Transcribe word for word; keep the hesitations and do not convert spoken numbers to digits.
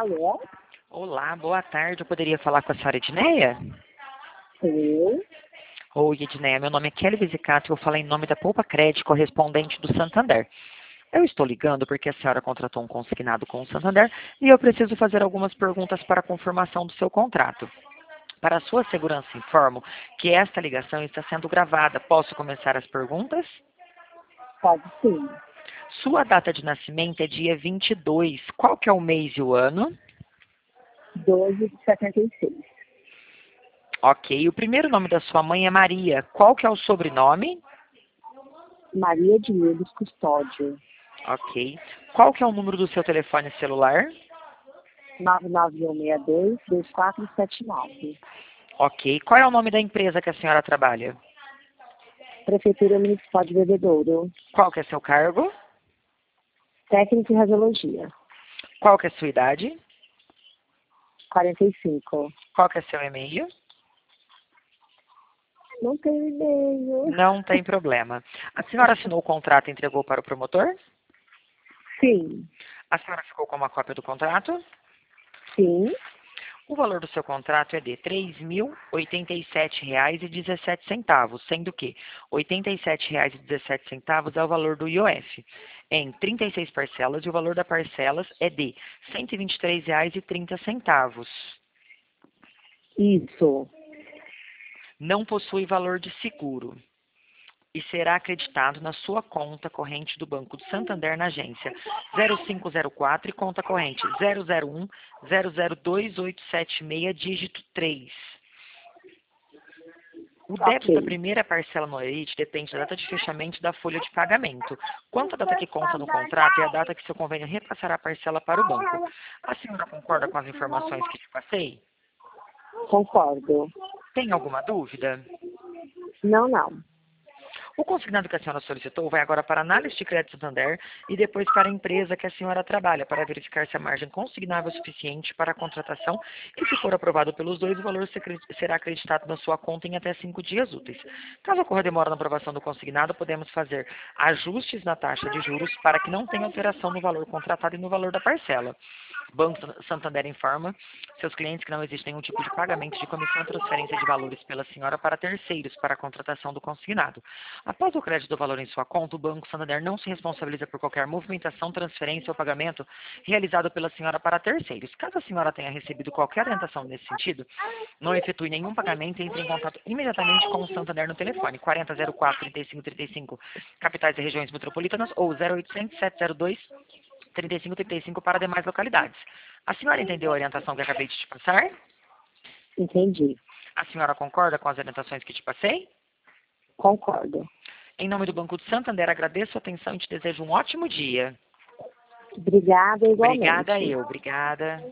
Alô? Olá, boa tarde. Eu poderia falar com a senhora Edneia? Sim. Oi, Edneia. Meu nome é Kelly Visicato e eu falo em nome da Poupa Crédito, correspondente do Santander. Eu estou ligando porque a senhora contratou um consignado com o Santander e eu preciso fazer algumas perguntas para a confirmação do seu contrato. Para a sua segurança, informo que esta ligação está sendo gravada. Posso começar as perguntas? Pode sim. Sua data de nascimento é dia vinte e dois. Qual que é o mês e o ano? doze de setenta e seis. Ok. O primeiro nome da sua mãe é Maria. Qual que é o sobrenome? Maria de Lourdes Custódio. Ok. Qual que é o número do seu telefone celular? nove nove um seis dois, dois quatro sete nove. Ok. Qual é o nome da empresa que a senhora trabalha? Prefeitura Municipal de Bebedouro. Qual que é seu cargo? Técnico em Radiologia. Qual que é sua idade? quarenta e cinco. Qual que é seu e-mail? Não tenho e-mail. Não tem problema. A senhora assinou o contrato e entregou para o promotor? Sim. A senhora ficou com uma cópia do contrato? Sim. O valor do seu contrato é de três mil e oitenta e sete reais e dezessete centavos, sendo que oitenta e sete reais e dezessete centavos é o valor do I O F, em trinta e seis parcelas, e o valor das parcelas é de cento e vinte e três reais e trinta centavos. Isso. Não possui valor de seguro e será acreditado na sua conta corrente do Banco do Santander na agência zero cinco zero quatro e conta corrente zero zero um zero zero dois oito sete seis, dígito três. O débito da Ok. primeira parcela no Elite depende da data de fechamento da folha de pagamento. Quanto à data que consta no contrato é a data que seu convênio repassará a parcela para o banco. A senhora concorda com as informações que te passei? Concordo. Tem alguma dúvida? Não, não. O consignado que a senhora solicitou vai agora para a análise de crédito Santander e depois para a empresa que a senhora trabalha, para verificar se a margem consignável é suficiente para a contratação e, se for aprovado pelos dois, o valor será acreditado na sua conta em até cinco dias úteis. Caso ocorra demora na aprovação do consignado, podemos fazer ajustes na taxa de juros para que não tenha alteração no valor contratado e no valor da parcela. O Banco Santander informa seus clientes que não existe nenhum tipo de pagamento de comissão ou transferência de valores pela senhora para terceiros para a contratação do consignado. Após o crédito do valor em sua conta, o Banco Santander não se responsabiliza por qualquer movimentação, transferência ou pagamento realizado pela senhora para terceiros. Caso a senhora tenha recebido qualquer orientação nesse sentido, não efetue nenhum pagamento e entre em contato imediatamente com o Santander no telefone quatro zero zero quatro, trinta e cinco trinta e cinco, capitais e regiões metropolitanas, ou zero oitocentos, sete zero dois, trinta e cinco trinta e cinco para demais localidades. A senhora entendeu a orientação que acabei de te passar? Entendi. A senhora concorda com as orientações que te passei? Concordo. Em nome do Banco do Santander, agradeço a atenção e te desejo um ótimo dia. Obrigada Obrigada igualmente. eu, obrigada.